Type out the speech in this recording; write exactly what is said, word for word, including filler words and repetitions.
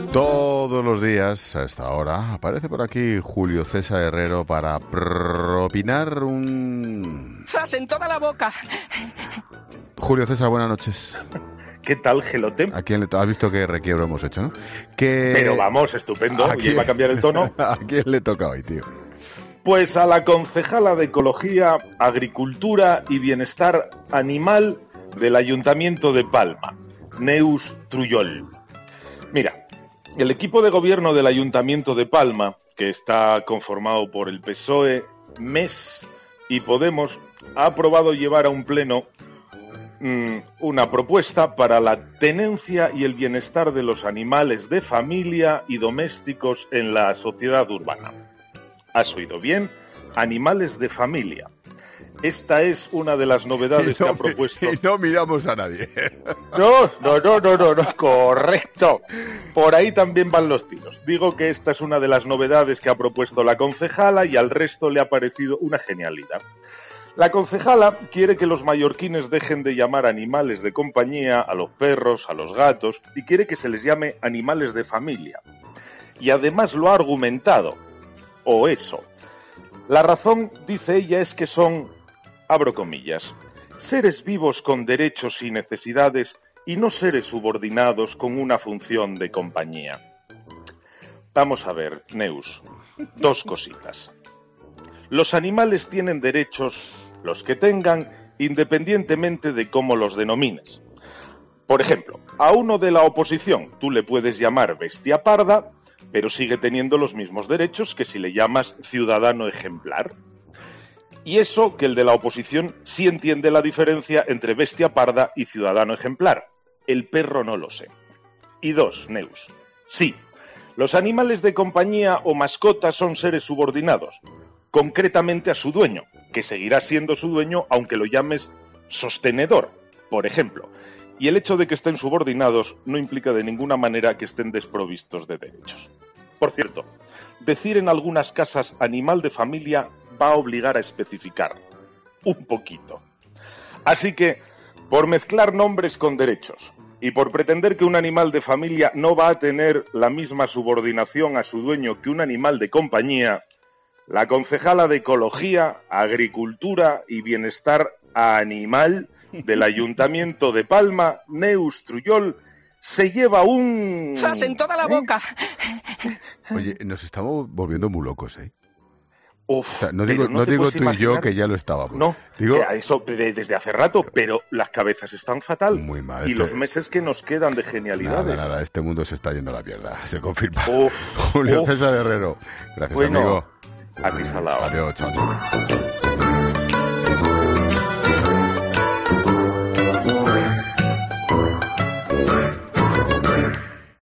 Todos los días, a esta hora, aparece por aquí Julio César Herrero para propinar un... ¡Zas en toda la boca! Julio César, buenas noches. ¿Qué tal, Gelotem? ¿A quién le to- has visto qué requiebro hemos hecho, no? Que... Pero vamos, estupendo. ¿A ¿Y quién- va a cambiar el tono? ¿A quién le toca hoy, tío? Pues a la concejala de Ecología, Agricultura y Bienestar Animal del Ayuntamiento de Palma, Neus Trujol. Mira, el equipo de gobierno del Ayuntamiento de Palma, que está conformado por el P S O E, M E S y Podemos, ha aprobado llevar a un pleno mmm, una propuesta para la tenencia y el bienestar de los animales de familia y domésticos en la sociedad urbana. ¿Has oído bien? Animales de familia. Esta es una de las novedades que ha propuesto... Y no miramos a nadie. No, no, no, no, no, no, correcto. Por ahí también van los tiros. Digo que esta es una de las novedades que ha propuesto la concejala y al resto le ha parecido una genialidad. La concejala quiere que los mallorquines dejen de llamar animales de compañía a los perros, a los gatos, y quiere que se les llame animales de familia. Y además lo ha argumentado, o eso. La razón, dice ella, es que son, abro comillas, seres vivos con derechos y necesidades y no seres subordinados con una función de compañía. Vamos a ver, Neus, dos cositas. Los animales tienen derechos, los que tengan, independientemente de cómo los denomines. Por ejemplo, a uno de la oposición tú le puedes llamar bestia parda, pero sigue teniendo los mismos derechos que si le llamas ciudadano ejemplar. Y eso que el de la oposición sí entiende la diferencia entre bestia parda y ciudadano ejemplar. El perro no lo sé. Y dos, Neus. Sí, los animales de compañía o mascotas son seres subordinados, concretamente a su dueño, que seguirá siendo su dueño aunque lo llames sostenedor, por ejemplo. Y el hecho de que estén subordinados no implica de ninguna manera que estén desprovistos de derechos. Por cierto, decir en algunas casas animal de familia va a obligar a especificar un poquito. Así que, por mezclar nombres con derechos y por pretender que un animal de familia no va a tener la misma subordinación a su dueño que un animal de compañía, la concejala de Ecología, Agricultura y Bienestar Animal del Ayuntamiento de Palma, Neus Trujol, se lleva un... ¡Zas en toda la boca! Oye, nos estamos volviendo muy locos, ¿eh? Uf, O sea, no digo, pero no te digo puedes tú y yo imaginar- que ya lo estábamos. No, digo, ya, eso de- desde hace rato, pero las cabezas están fatal. Muy mal, Y este- los meses que nos quedan de genialidades. nada, nada, este mundo se está yendo a la mierda, se confirma. Uf, Julio uf. César Herrero, gracias, Bueno, amigo. a ti, Salao. Adiós, chao, chao.